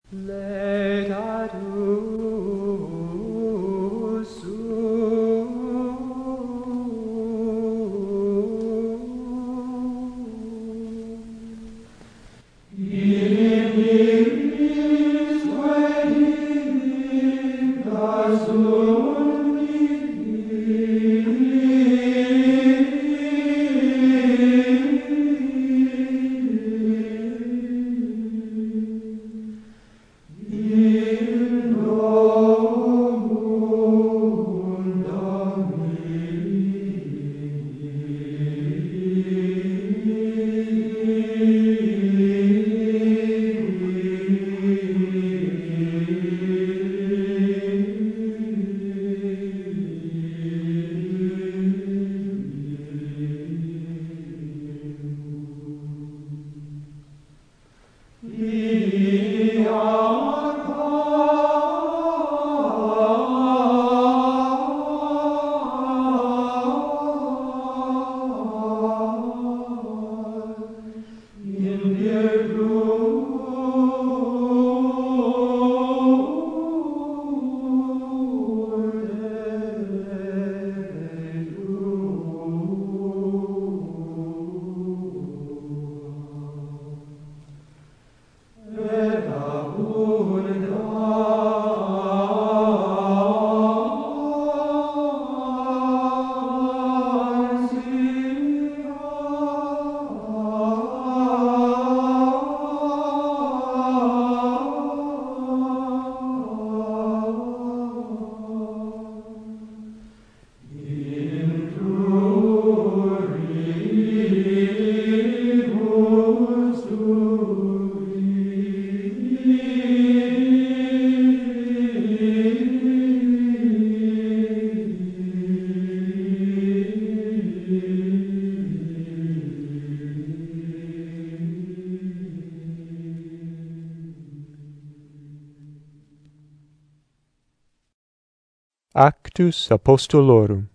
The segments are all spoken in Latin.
Actus Apostolorum.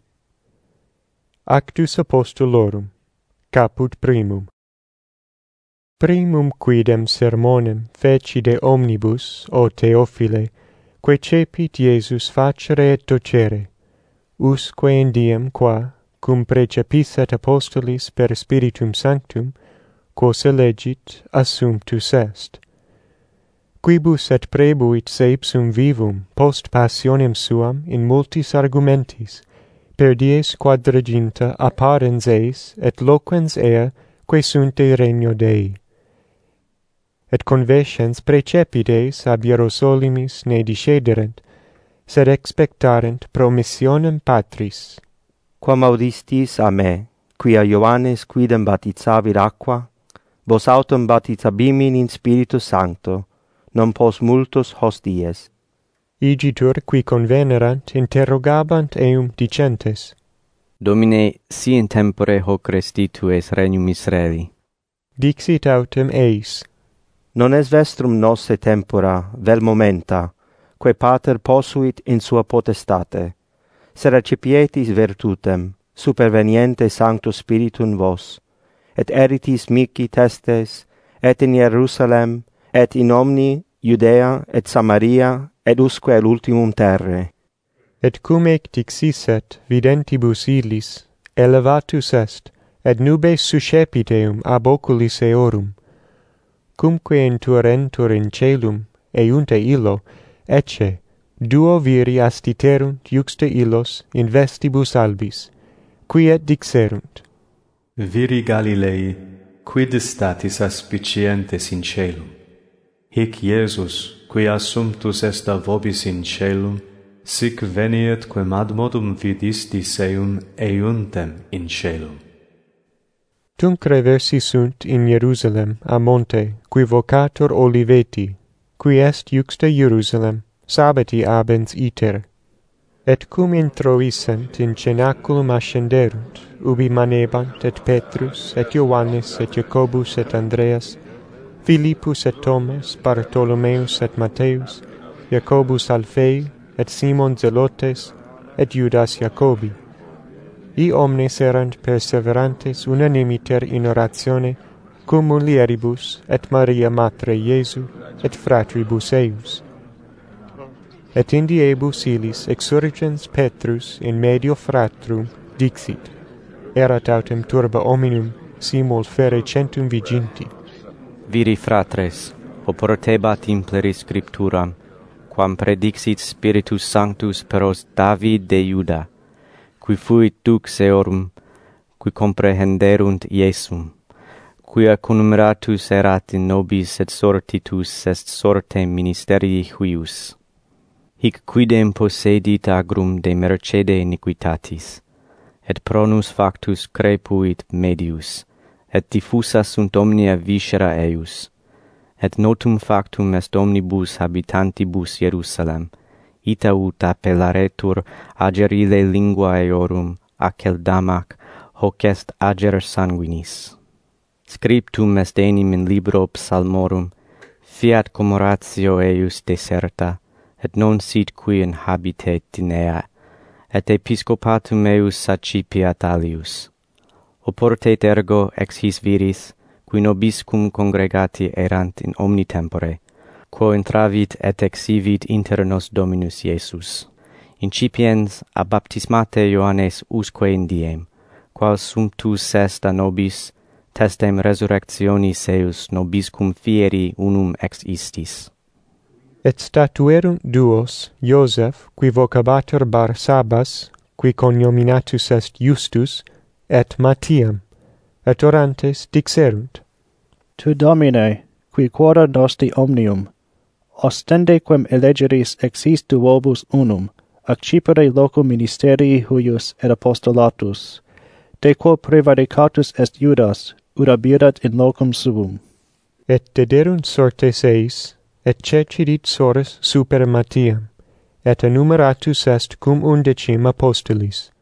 Actus Apostolorum, caput primum. Primum quidem sermonem feci de omnibus, o Theophile, quae cepit Iesus facere et docere, usque in diem qua, cum precepisset apostolis per Spiritum Sanctum, quos elegit, assumptus est. Quibus et prebuit se ipsum vivum post passionem suam in multis argumentis, per dies quadraginta apparens eis et loquens ea quae sunt de regno Dei. Et convescens precepit eis ab Hierosolimis ne discederent, sed expectarent promissionem Patris. Quam audistis a me, quia Ioannes quidem baptizavit aqua, vos autem baptizabimin in Spiritu Sancto, non pos multos hosties. Igitur qui convenerant interrogabant eum dicentes: Domine, si in tempore hoc restitues regnum Israeli? Dixit autem eis: Non es vestrum nosse tempora, vel momenta, quae Pater posuit in sua potestate, sed recipietis virtutem, superveniente Sancto Spiritum vos, et eritis mihi testes, et in Hierusalem, et in omni Judea et Samaria, et usque al ultimum terre. Et cum ec dixisset videntibus illis, elevatus est, et nubes suscepit eum ab oculis eorum. Cumque intuerentur in caelum, eunte illo, ecce, duo viri astiterunt juxta illos in vestibus albis, qui et dixerunt: Viri Galilei, quid statis aspicientes in caelum? Hic Iesus, qui assumptus est a vobis in caelum, sic veniet quem ad modum vidistis eum euntem in caelum. Tunc reversi sunt in Hierusalem a monte, qui vocator Oliveti, qui est juxta Hierusalem, sabbati abens iter. Et cum introissent in cenaculum ascenderunt, ubi manebant et Petrus, et Ioannes, et Jacobus, et Andreas, Philippus et Thomas, Bartholomeus et Matthäus, Jacobus Alfei, et Simon Zelotes, et Judas Jacobi. I omnes erant perseverantes unanimiter in oratione cum mulieribus, et Maria Matre Iesu, et fratribus eius. Et indiebus illis exsurgens Petrus in medio fratrum dixit, erat autem turba hominum simul fere centum viginti. Viri fratres, oportebat impleri scripturam, quam predixit Spiritus Sanctus peros David de Iuda, qui fuit dux eorum, qui comprehenderunt Iesum, quia conumeratus erat in nobis et sortitus est sorte ministerii huius. Hic quidem possedit agrum de mercede iniquitatis, et pronus factus crepuit medius, et diffusa sunt omnia viscera eius, et notum factum est omnibus habitantibus Jerusalem, ita ut appellaretur agerile lingua eorum, aceldamac, hoc est ager sanguinis. Scriptum est enim in libro psalmorum, fiat commoratio eius deserta, et non sit qui inhabitet in ea, et episcopatum eius sacipiat alius. Oportet ergo ex his viris, qui nobiscum congregati erant in omni tempore, quo intravit et exivit inter nos Dominus Iesus. Incipiens a baptismate Ioannes usque in diem, qual sumptus est a nobis, testem resurrectionis eius nobiscum fieri unum ex istis. Et statuerunt duos, Iosef, qui vocabatur Barsabas, qui cognominatus est Justus, et Matthiam, et orantes dixerunt. Tu Domine, qui quora nostri omnium, ostende quem elegeris ex duobus unum, accipere loco ministerii huius et apostolatus, de quo prevaricatus est Judas, ut abirat in locum suum. Et dederunt sortes eis, et cecidit sores super Matthiam, et enumeratus est cum 11 apostolis.